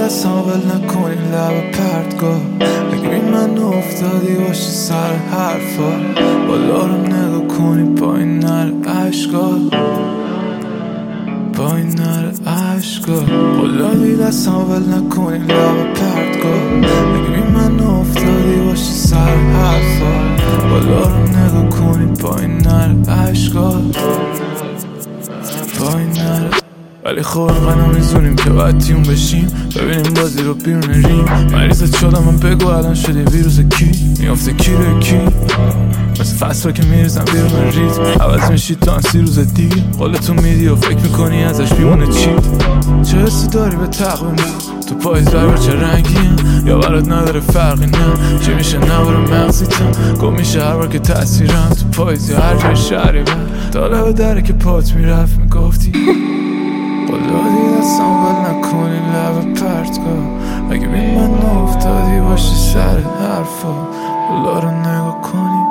دستم ول نکنی لب پرتگاه اگه بی من افتادی باشی سر حرفا بالا رو نگاه کنی پایین نره عشقا پایین نره عشقا بلادی دستم ول نکنی لب پرتگاه اگه بی من افتادی باشی سر حرفا بالا رو نگاه کنی پایین نره عشقا پایین نره ولی خب انقدر میزونیم که باید تیون بشیم ببینیم بازی رو بیرون ریم مریضت شدم من بگو الان شدی ویروس کی میافته کی رو کی مثل فصل که میرزم بیرون ریتم عوض میشی تا انسی روز دیگه قولتو میدی و فکر میکنی ازش بیمونه چی چه حسی داری به تقویم تو پاییز بربر چه رنگی هم یا برات نداره فرقی نه چی میشه نوار مغزیتم گم میشه هر بار که تاثیرم تو پاییز یا هر جای شهری من تا لبه دره که پات میرفت میگفتی بلادی دستم ول نکنی لب پرتگاه اگه بی من افتادی باشی سر حرفا بالا رو نگاه کنی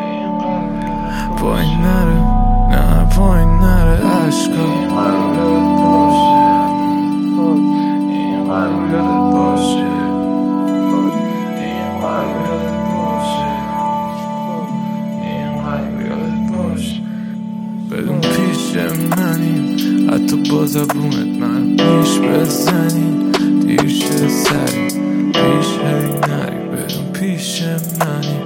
پایین نره نه پایین نره عشقا بدون پیش منی حتی با زبونت من میش بزنی دیر شه سری پیش هی نری بدون پیش منی